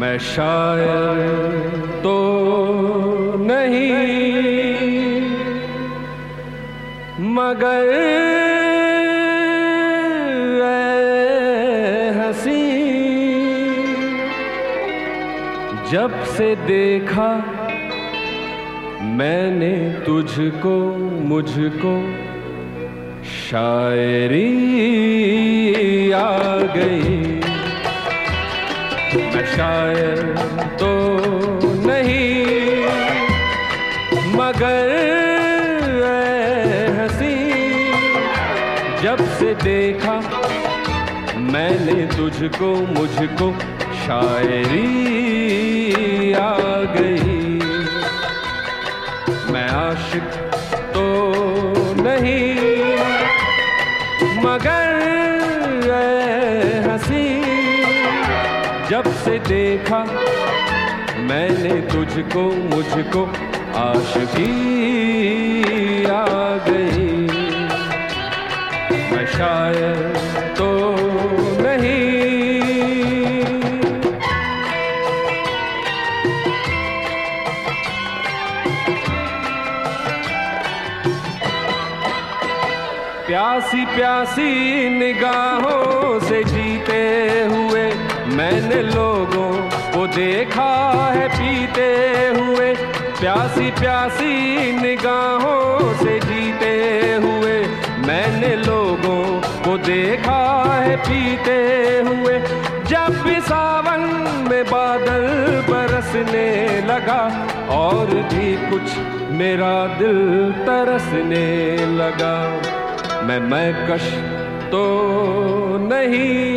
मैं शायर तो नहीं मगर हंसी, जब से देखा मैंने तुझको मुझको शायरी आ गई। मैं शायर तो नहीं मगर हंसी, जब से देखा मैंने तुझको मुझको शायरी आ गई। मैं आशिक तो नहीं मगर हंसी, जब से देखा मैंने तुझको मुझको आशिकी आ गई। मैं शायर तो नहीं। प्यासी प्यासी निगाहों से जीते हुए मैंने लोगों को देखा है पीते हुए। प्यासी प्यासी निगाहों से जीते हुए मैंने लोगों को देखा है पीते हुए। जब भी सावन में बादल बरसने लगा और भी कुछ मेरा दिल तरसने लगा। मैं कश तो नहीं,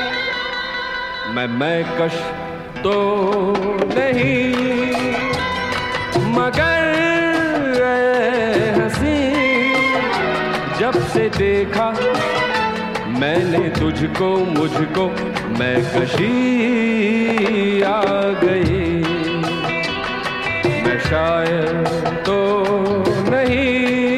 मैं कश तो नहीं मगर हंसी, जब से देखा मैंने तुझको मुझको मैं कशी आ गई। मैं शायर तो नहीं।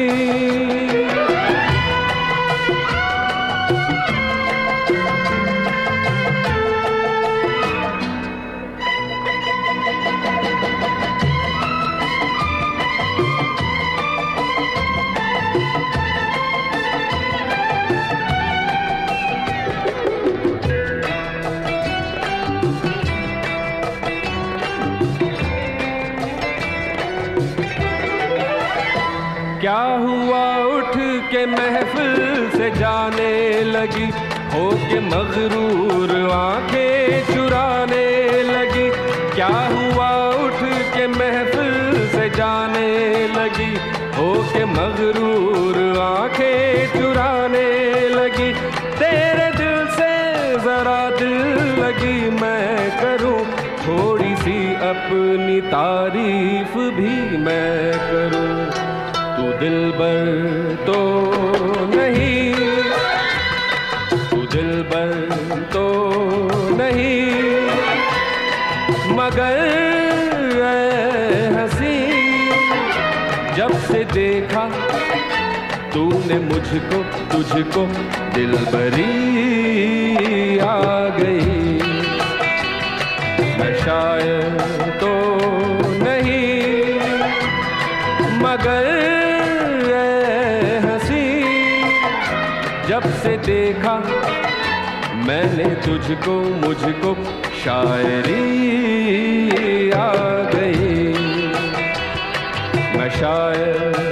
क्या हुआ उठ के महफिल से जाने लगी, हो के मगरूर आंखें चुराने लगी। क्या हुआ उठ के महफिल से जाने लगी, हो के मगरूर आंखें चुराने लगी। तेरे दिल से जरा दिल लगी मैं करूं, थोड़ी सी अपनी तारीफ भी मैं करूं। तू दिलबर तो नहीं, तू दिलबर तो नहीं मगर हंसी, जब से देखा तूने मुझको तुझको दिलबरी आ गई। मैं शायर तो नहीं मगर जब से देखा मैंने तुझको मुझको शायरी आ गई। मैं शायर